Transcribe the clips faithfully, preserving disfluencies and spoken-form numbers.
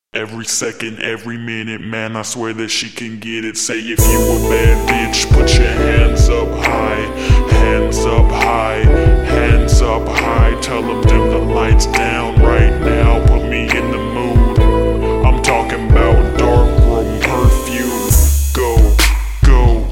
Every second, every minute, man, I swear that she can get it. Say if you a bad bitch, put your hands up high, hands up high, hands up high. Tell them dim the lights down right now, put me in the mood. I'm talking about dark room perfume. Go, go.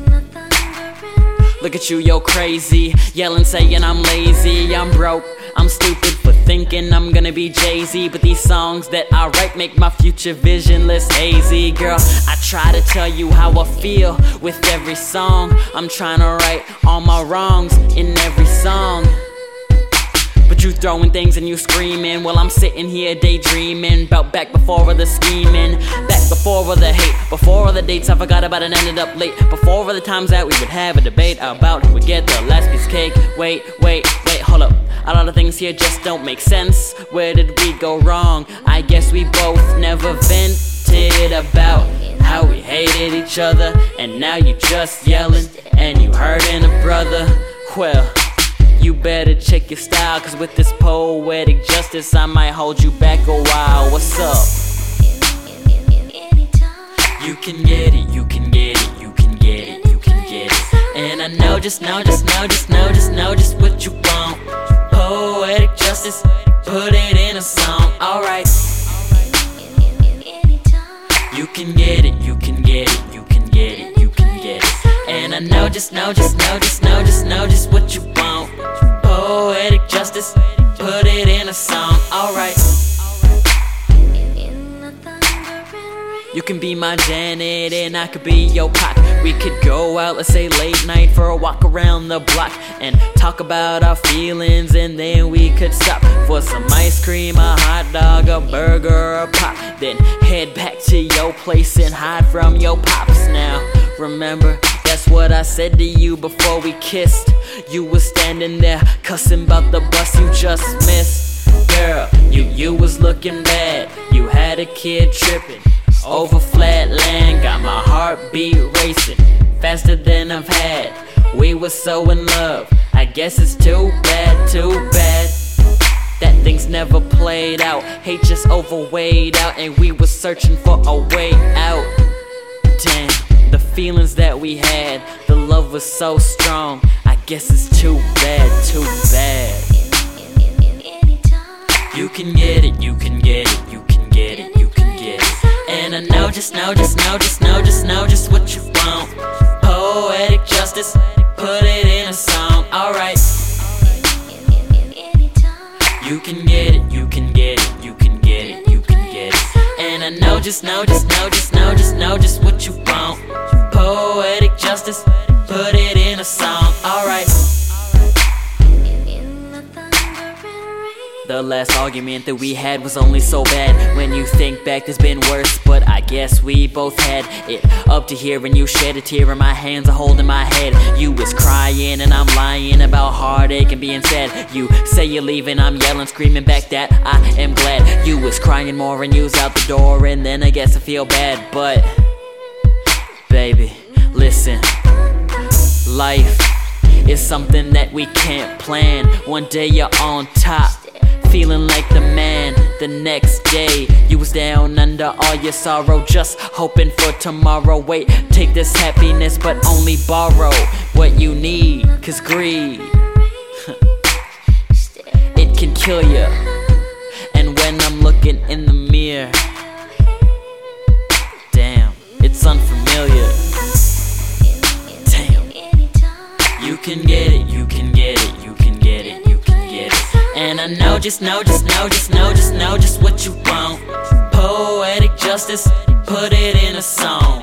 Look at you, yo crazy, yelling saying I'm lazy, I'm broke, I'm stupid for thinking I'm gonna be Jay-Z. But these songs that I write make my future visionless hazy. Girl, I try to tell you how I feel with every song. I'm trying to right all my wrongs in every song, but you throwing things and you screaming while I'm sitting here daydreaming about back before all the scheming, back before all the hate, before all the dates I forgot about and ended up late, before all the times that we would have a debate about who would get the last piece of cake. Wait, wait, wait, hold up. A lot of things here just don't make sense. Where did we go wrong? I guess we both never vented about how we hated each other, and now you just yelling and you hurting a brother. Well, you better check your style, cause with this poetic justice I might hold you back a while. What's up? You can get it, you can get it, you can get it, you can get it. And I know, just know, just know, just know, just know just what you want. Poetic justice, put it in a song, alright. You can get it, you can get it, you can get it, you can get it. And I know, just know, just know, just know, just know just what you want. Poetic justice, put it in a song, alright. You can be my Janet and I could be your Pac. We could go out, let's say late night, for a walk around the block and talk about our feelings, and then we could stop for some ice cream, a hot dog, a burger, a pop. Then head back to your place and hide from your pops. Now remember, that's what I said to you before we kissed. You was standing there cussing about the bus you just missed. Girl, you, you was looking bad. You had a kid tripping over flat land, got my heartbeat racing faster than I've had. We were so in love, I guess it's too bad, too bad that things never played out. Hate just overweighed out, and we were searching for a way out. Damn, the feelings that we had, the love was so strong. I guess it's too bad, too bad. You can get it, you can get it, you can get it, you can get it. And I know, just know, just know, just know, just know just what you want. Poetic justice, put it in a song, alright. You can get it, you can get it, you can get it, you can get it. And I know, just know, just know, just know, just know just what you want. Poetic justice, put it in a song, alright. The last argument that we had was only so bad. When you think back, there's been worse, but I guess we both had it up to here. And you shed a tear and my hands are holding my head. You was crying and I'm lying about heartache and being sad. You say you're leaving, I'm yelling, screaming back that I am glad. You was crying more and you was out the door, and then I guess I feel bad. But baby, listen, life is something that we can't plan. One day you're on top, feeling like the man. The next day you was down under all your sorrow, just hoping for tomorrow. Wait, take this happiness but only borrow what you need, cause greed it can kill you. And when I'm looking in the mirror, damn, it's unfamiliar. Damn, you can get it, you can get it, you can get it, you can get it. And I know, just know, just know, just know, just know just what you want. Poetic justice, put it in a song.